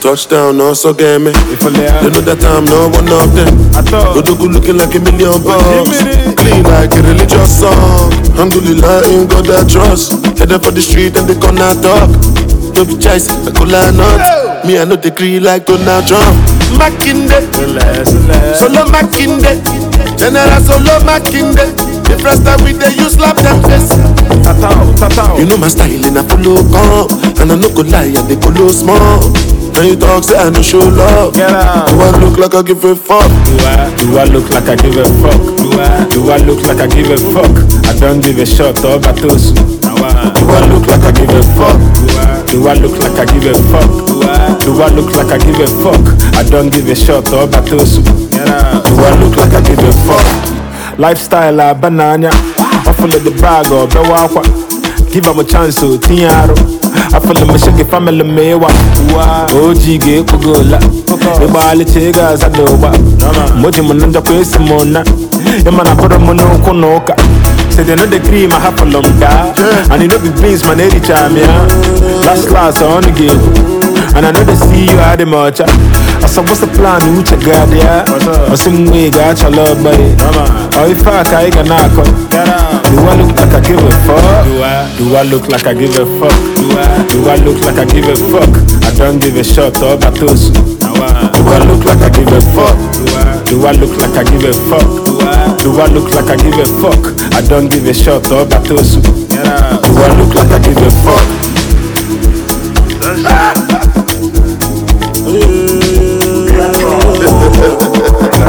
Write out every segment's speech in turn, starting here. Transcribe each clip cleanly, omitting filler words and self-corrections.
Touchdown, also get me. They know that I'm not one of them. Godoku looking like $1 million. Clean like a religious song. Alhamdulillah, in God I trust. Headed for the street and they gonna talk. No be choice, I call her not. Me, I know the green like Donald Trump. Makinde, solo Makinde. General solo Makinde. The first time we they use slap them face. You know my style and I follow come. And I no go lie and they follow small. When you talk, say I no show love. Do I look like I give a fuck? Do I look like I give a fuck? Do I look like I give a fuck? I don't give a shot or battles. Do I look like I give a fuck? Do I look like I give a fuck? Do I look like I give a fuck? I don't give a shot or battles. Do I look like I give a fuck? Lifestyle banana. I follow the bag or bewakwa. Give them a chance to tiaro. I follow my shaggy family mewa. OG ge kugola. Ibali chega za doba. Moji munanja kwesi mona. Emana poro mono konoka. Say they know the cream I have for long da. And you know the beans man every time yeah. Last on the game. And I know they see you at the much. I said what's the plan with your god yeah. I sing we got your love buddy. Oh if I can knock up. Do I look like I give a fuck? Do I look like I give a fuck? Do I look like I give a fuck? I don't give a shot or battles. Do I look like I give a fuck? Do I look like I give a fuck? Do I look like I give a fuck? I don't give a shot or battles. Do I look like I give a fuck?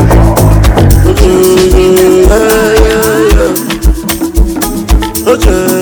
Okay.